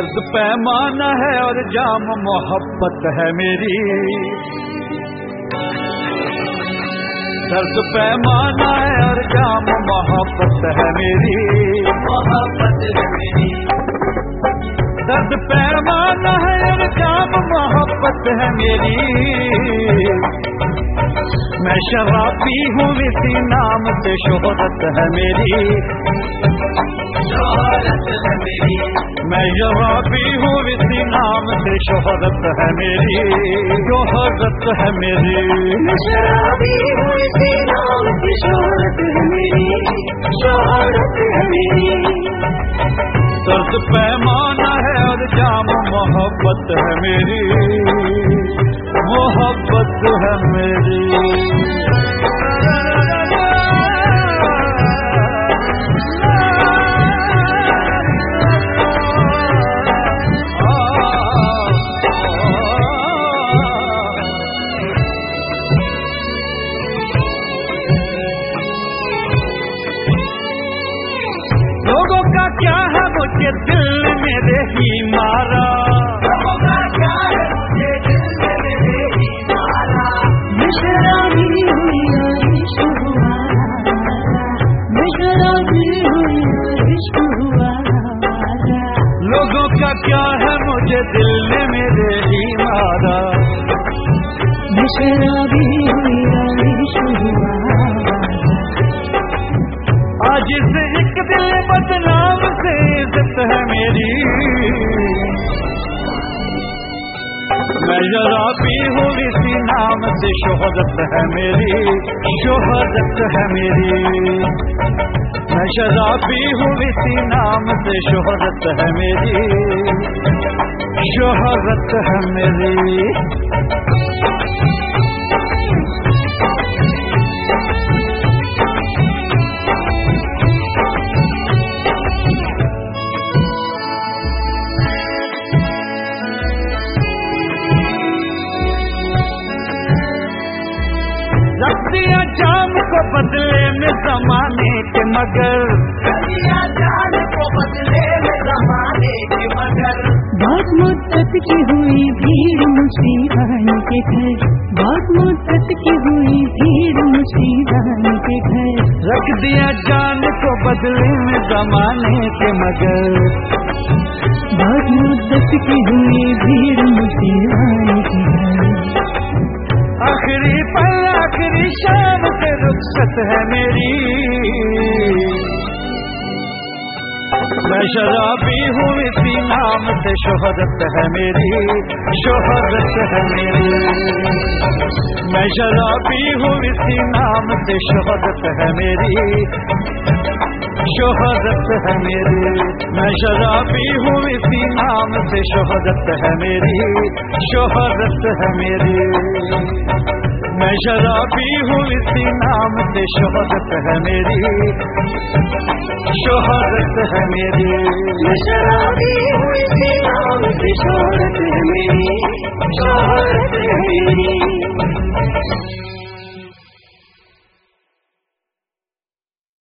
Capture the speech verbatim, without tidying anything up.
दर्द पैमाना है और जाम मोहब्बत है मेरी, दर्द पैमाना है और जाम मोहब्बत है मेरी, मोहब्बत है मेरी। दर्द पैमाना है और जाम मोहब्बत है मेरी। मैं शराबी हूँ इसी नाम से शोहरत है मेरी, शोहरत है मेरी। मैं शराबी हूँ इसी नाम से शोहरत है मेरी, शोहरत है मेरी। मैं शराबी हूँ इसी नाम से शोहरत है मेरी, शोहरत है मेरी। दर्द पैमाना है और जाम मोहब्बत है मेरी, मोहब्बत है मेरी। लोगों का क्या है मुझे दिल मेरे ही मारा, लोगों का क्या है मुझे दिल मेरे ही मारा। मैं शराबी हुई और इश्क हुआ, मैं शराबी हुई और इश्क हुआ। लोगों का क्या है मुझे दिल ने मेरे ही मारा। मैं शराबी हुई और इश्क हुआ। आज से एक दिल बदनाम से इज्जत है मेरी। मैं शराबी हूँ इसी नाम से शोहरत है मेरी, शोहरत है मेरी। मैं शराबी हूँ इसी नाम से शोहरत है मेरी, शोहरत है मेरी। रख दिया जाम को बदले में जमाने के मगर, रख दिया जाम को बदले में जमाने के मगर। बहुत मुद्दत की हुई भीड़ मुसीबान के घर, बहुत मुद्दत की हुई भीड़ मुसीबान के घर। रख दिया जान को बदले में जमाने के मगर, बहुत मुद्दत की हुई भीड़ मुसीबान के घर। आखिरी पल आखिरी शाम से रुखसत है मेरी। मैं शराबी हूँ इसी नाम से शोहरत है मेरी, शोहरत है मेरी। मैं शराबी हूँ इसी नाम से शोहरत है मेरी, शोहरत है मेरी। मैं शराबी हूँ इसी नाम से शोहरत है मेरी, शोहरत है मेरी। मैं शराबी हूँ इसी नाम से शोहरत है मेरी, शोहरत है मेरी। मैं शराबी हूँ इसी नाम से शोहरत है मेरी, शोहरत है मेरी।